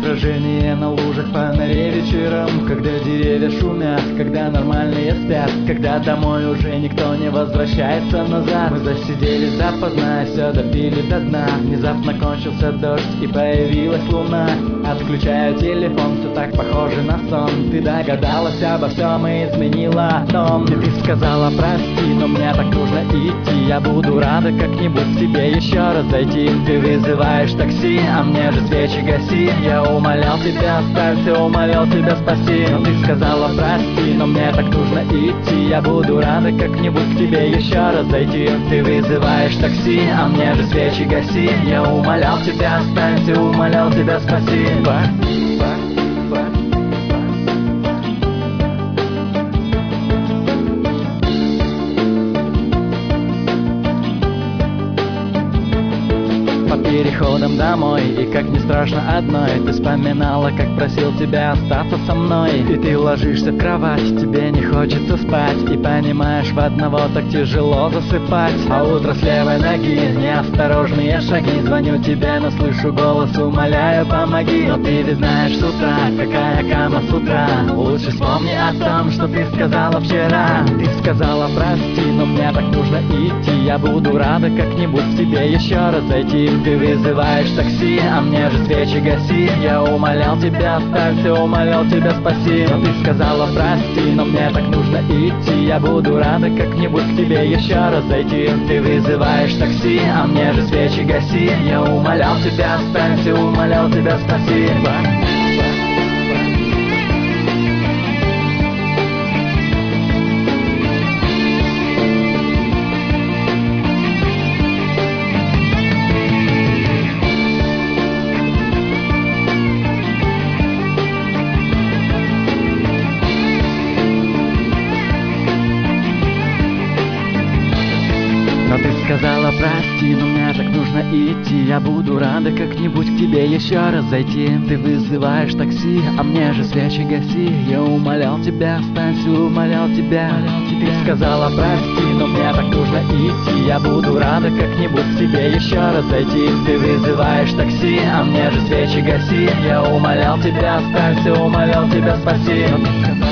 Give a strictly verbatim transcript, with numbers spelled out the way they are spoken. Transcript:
Отражение на лужах по норе вечером, когда деревья шумят, когда нормальные спят, когда домой уже никто не возвращается назад. Мы засиделись допоздна, все допили до дна. Внезапно кончился дождь и появилась луна. Отключаю телефон, все так похоже на сон. Ты догадалась обо всем и изменила тон. И ты сказала прости, но мне так нужно идти. Я буду рада как-нибудь к тебе еще раз зайти. Ты вызываешь такси, а мне же свечи гаси. Я умолял тебя, оставься, умолял тебя, спаси. Но ты сказала прости, но мне так нужно идти. Я буду рада как-нибудь к тебе еще раз зайти. Ты вызываешь такси, а мне же свечи гаси. Я умолял тебя, оставься, умолял тебя, спаси. Переходом домой, и как не страшно одной, ты вспоминала, как просил тебя остаться со мной. И ты ложишься в кровать, тебе не хочется спать, и понимаешь, в одного так тяжело засыпать. А утро с левой ноги, неосторожные шаги. Звоню тебе, но слышу голос, умоляю, помоги. Но ты ведь знаешь с утра, какая кама с утра. Лучше вспомни о том, что ты сказала вчера. Ты сказала прости, но мне так нужно идти. Я буду рада как-нибудь к тебе еще раз зайти. Ты вызываешь такси, а мне же свечи гаси. Я умолял тебя, оставься, умолял тебя, спаси. Но ты сказала прости, но мне так нужно идти. Я буду рада как-нибудь к тебе еще раз зайти. Ты вызываешь такси, а мне же свечи гаси. Я умолял тебя, оставься, умолял тебя, спаси. Но ты сказала прости, но мне так нужно идти. Я буду рада как-нибудь к тебе еще раз зайти. Ты вызываешь такси, а мне же свечи гаси. Я умолял тебя, останься, умолял тебя. Ты сказала прости, но мне так нужно идти. Я буду рада как-нибудь к тебе еще раз зайти. Ты вызываешь такси, а мне же свечи гаси. Я умолял тебя, останься, умолял тебя, спаси. Но ты сказала